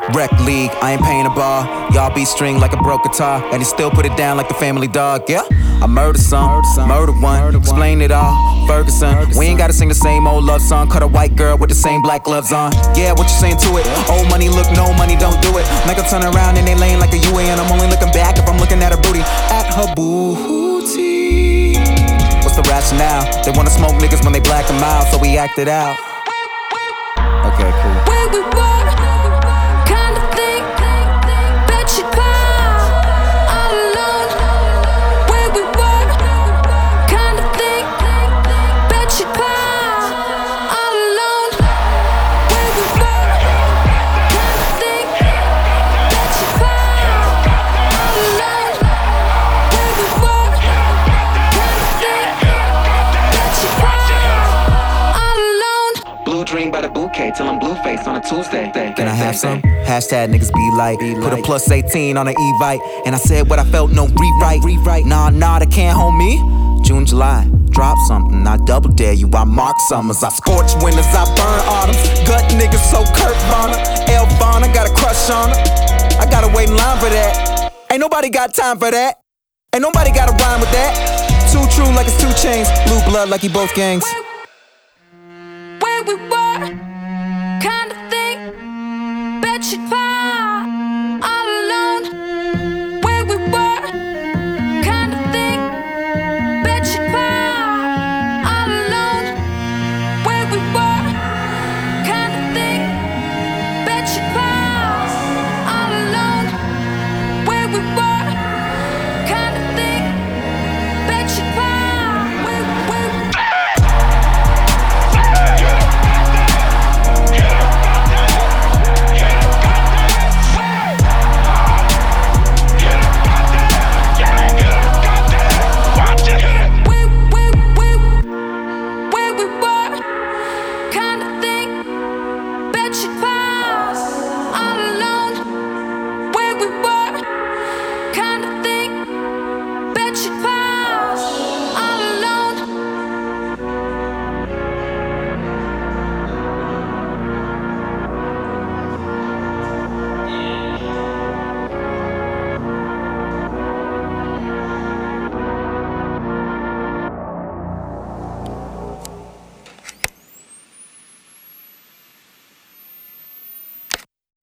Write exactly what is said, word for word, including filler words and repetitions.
Rec league, I ain't paying a bar. Y'all be string like a broke guitar, and he still put it down like the family dog. Yeah, I murdered some, murdered one, explain it all. Ferguson, we ain't gotta sing the same old love song. Cut a white girl with the same black gloves on. Yeah, what you saying to it? Old money, look, no money, don't do it. Make her turn around and they laying like a U A, and I'm only looking back if I'm looking at her booty. At her booty. What's the rationale? They wanna smoke niggas when they black them out, so we act it out. Okay, cool. Where we were, kind of thing, bet you'd cry all alone. Where we were, kind of thing, bet you'd cry all alone. Where we were, kind of thing, bet you'd cry all alone. Where we were, kind of thing, bet you'd cry all alone. Blue dream by the bouquet till I'm blue face on a Tuesday. Can I have some? Hashtag niggas be like, put a plus eighteen on an Evite, and I said what I felt, no rewrite. Rewrite. Nah, nah, they can't hold me. June, July, drop something. I double dare you. I mark summers. I scorch winters. I burn autumns. Gut niggas so Kurt Bonner. El Bonner got a crush on her. I gotta wait in line for that. Ain't nobody got time for that. Ain't nobody got a rhyme with that. Too true like it's two chains. Blue blood like he both gangs. Where we were, kind of thing, bet you'd